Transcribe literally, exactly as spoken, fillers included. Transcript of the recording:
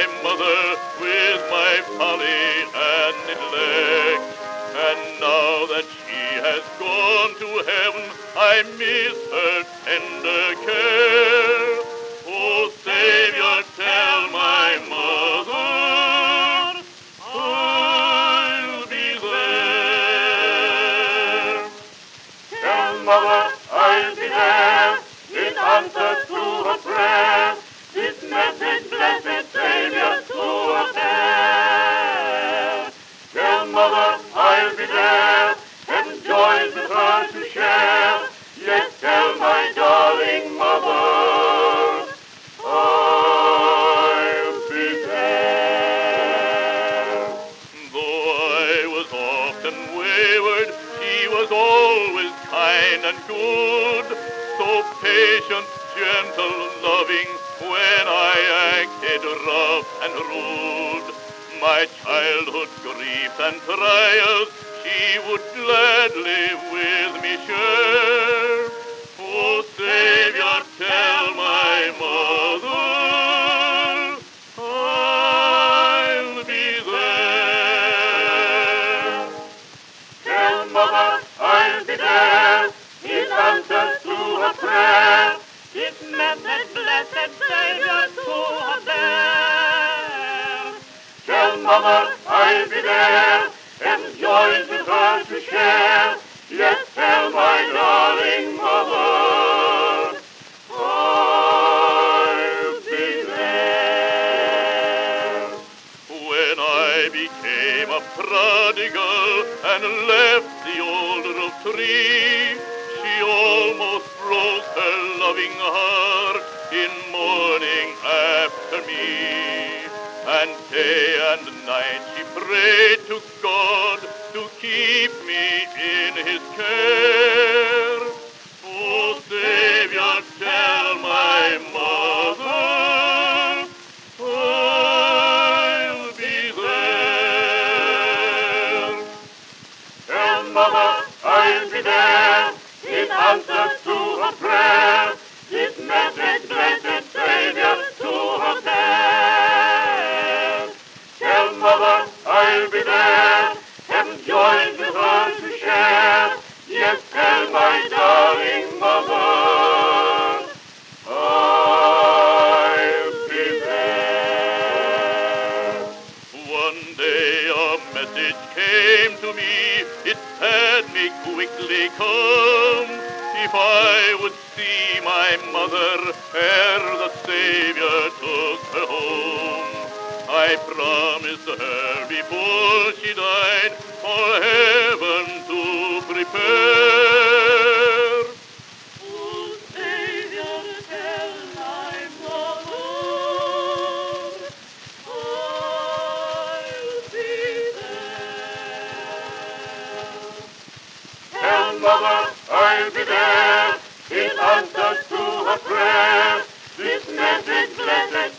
my mother with my folly and neglect. And now that she has gone to heaven, I miss her tender care. Oh, Savior, tell my mother I'll be there. Tell mother I'll be there in answer to her prayer. This message, blessed Savior, to her bear. Tell mother I'll be there, and joys with her to share. Yes, tell my darling mother I'll be there. Though I was often wayward, she was always kind and good, so patient, gentle, loving, when I acted rough and rude. My childhood griefs and trials she would gladly with me share. Oh, Savior, tell my mother I'll be there. Tell mother I'll be there in answer to her prayer. This message, blessed Savior, to her bear. Tell mother I'll be there, and joys with her to share. Yes, tell my darling mother I'll be there. When I became a prodigal and left the old roof tree, she almost broke her loving heart in mourning after me. And day and night she prayed to God to keep me in his care. Oh, Savior, tell my mother I'll be there. Tell mother I'll be there in answer to her prayer. This message, blessed Savior, to her bear. Tell mother I'll be there, and joys with her to share. Yes, tell my darling mother I'll be there. One day a message came to me, it bade me quickly come, if I would see my mother ere the Savior took her home. I promised her before she died for heaven to prepare. Oh, Savior, tell my mother I'll be there. Tell mother I'll be there in answer to her prayer. This message, blessed